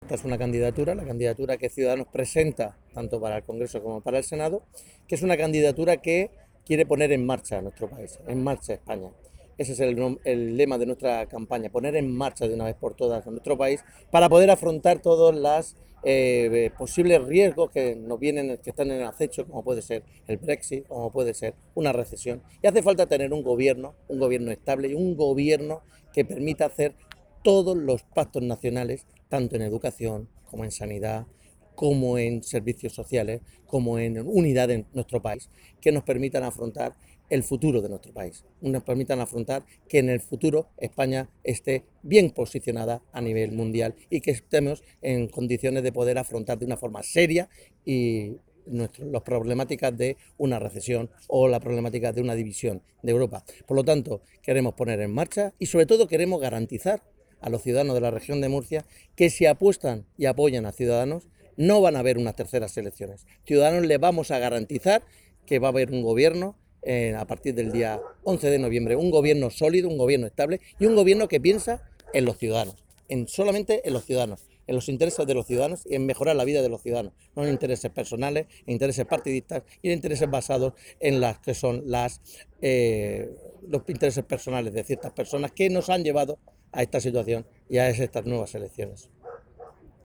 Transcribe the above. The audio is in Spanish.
Esta es una candidatura, la candidatura que Ciudadanos presenta tanto para el Congreso como para el Senado, que es una candidatura que quiere poner en marcha nuestro país, en marcha España. Ese es el lema de nuestra campaña, poner en marcha de una vez por todas a nuestro país para poder afrontar todos los posibles riesgos que nos vienen, que están en el acecho, como puede ser el Brexit, como puede ser una recesión. Y hace falta tener un gobierno estable y un gobierno que permita hacer todos los pactos nacionales, tanto en educación como en sanidad, como en servicios sociales, como en unidad en nuestro país, que nos permitan afrontar el futuro de nuestro país, nos permitan afrontar que en el futuro España esté bien posicionada a nivel mundial y que estemos en condiciones de poder afrontar de una forma seria y las problemáticas de una recesión o la problemática de una división de Europa. Por lo tanto, queremos poner en marcha y sobre todo queremos garantizar a los ciudadanos de la región de Murcia que si apuestan y apoyan a Ciudadanos no van a haber unas terceras elecciones. Ciudadanos les vamos a garantizar que va a haber un gobierno a partir del día 11 de noviembre, un gobierno sólido, un gobierno estable y un gobierno que piensa en los ciudadanos, solamente en los ciudadanos, en los intereses de los ciudadanos y en mejorar la vida de los ciudadanos, no en intereses personales, en intereses partidistas y en intereses basados en las que son los intereses personales de ciertas personas que nos han llevado a esta situación y a estas nuevas elecciones.